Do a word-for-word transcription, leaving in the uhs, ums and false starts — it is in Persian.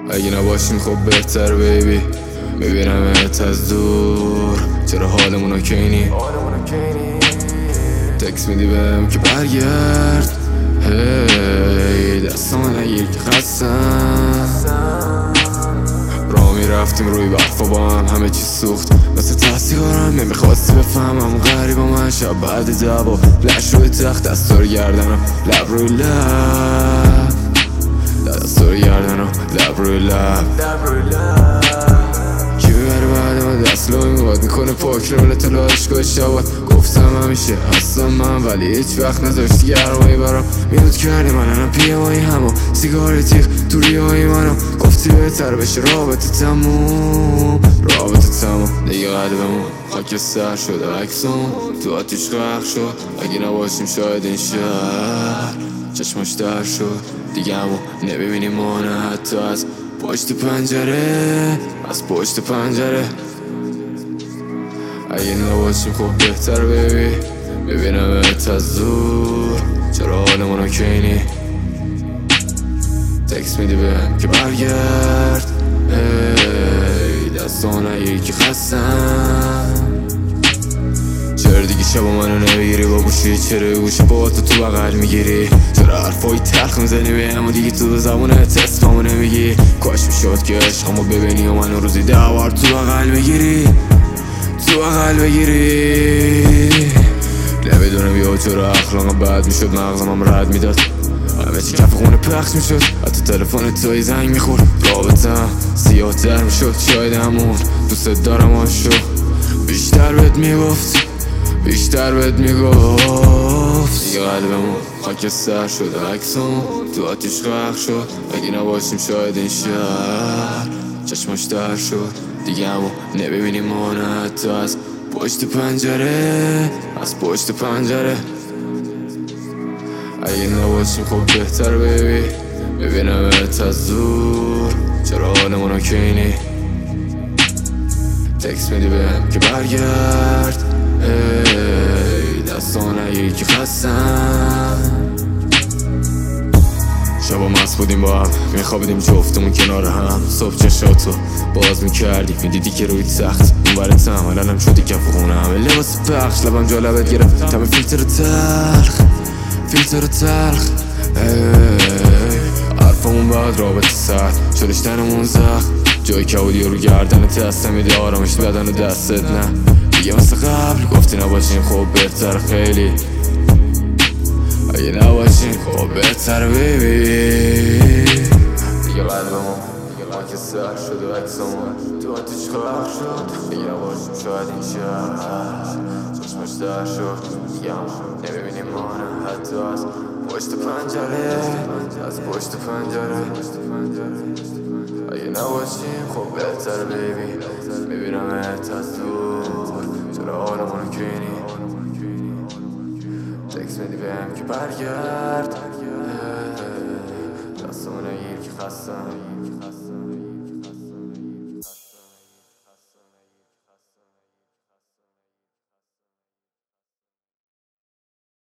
اگه نباشیم خب بهتر بیبی، میبینمت از دور. چرا حالمون اوکی؟ تکس میدی بهم که برگرد. هی دستان نگیر که خستم. راه میرفتیم روی برفا با هم، همه چی سوخت مثل تحصیلارم. نمیخواستی بفهمم غریبا من شب بعد دعوا لش روی تخت، دستا رو گردنم لب روی لب، دستا رو گردنم لب روی لب. کی ببره بعد من دست لوی میباد میکنه پاکر ولی تلاش که شبات. گفتم همیشه هستم من ولی هیچ وقت نذاشتی گرمایی برام. میاد کردی من الان پیمایی همو سیگار تیغ تو ریایی منم. گفتی بهتر بشه رابطه تموم، رابطه تموم. دیگه قلبمون خاکستر شده، عکسمون تو آتیش غرق شد. اگه نباشیم شاید این شهر چشماش در شد دیگه، همو نمیبینیم ما نه حتی از پشت پنجره، از پشت پنجره. اگه نباشیم خب بهتر بیبی، ببینمت از دور. چرا حالمون اوکی؟ تکس میدی بهم که برگرد. هی دستان نگیر که خستم. چرا دیگه شبا منو نمیگیری با گوشی؟ چرا گوشه با تو تو بغل میگیری؟ چرا حرفای تلخ میزنی بهم و دیگه تو زبونت اسممو نمیگی؟ کاش میشد که عشقمو ببینی و منو روزی ده بار تو بغل بگیری، تو بغل بگیری. نمیدونم یا چرا اخلاقم بد میشد، مغزم رد میداد، همه چی کف خونه پخش میشد. حتی تلفن توی زنگ میخورد، رابطم سیاه تر میشد. شاید همون دوست دارم آشو بیشتر بهت میگفت، بیشتر بهت میگفت. دیگه قلبمون خاکستر شده، عکسمون تو آتیش غرق شد. اگه نباشیم شاید این شهر چشماش در شد دیگه، همو نببینیم ما نه حتی از پشت پنجره، از پشت پنجره. اگه نباشیم خب بهتر بیبی، ببینمت از دور. چرا حالمون اوکی؟ تکس میدی بهم که برگرد. هی دستان نگیر که خستم. شبا مست بودیم با هم، میخوابیدیم جفتمون کنار هم. صبح چشاتو باز میکردی، میدیدی که روی تخت اون برتم. الانم شدی کف خونم، لباس پخش لبم جا لبت گرفت. تم فیلتر تلخ، فیلتر تلخ. حرفمون بعد رابطه سرد شدش تنمون زخم. جای کبودی رو گردن دستم میده آرامش بدن و دستت نه دیگه مثل قبل. گفتی نباشین خب بهتر خیلی، اگه نباشین خب بهتر بیبی. دیگه قلبمون خاکستر شد و عکسمون تو آتیش غرق شد. دیگه نباشیم شاید این شهر چشماش در شد دیگه، هم نمیبینیم ما نه حتی از پشت پنجره، از پشت پنجره. اگه نباشیم خب بهتر بیبی، میبینمت از دور. چرا حالمون اوکی؟ تکس میدی بهم که برگرد. دستمو نگیر که خستم.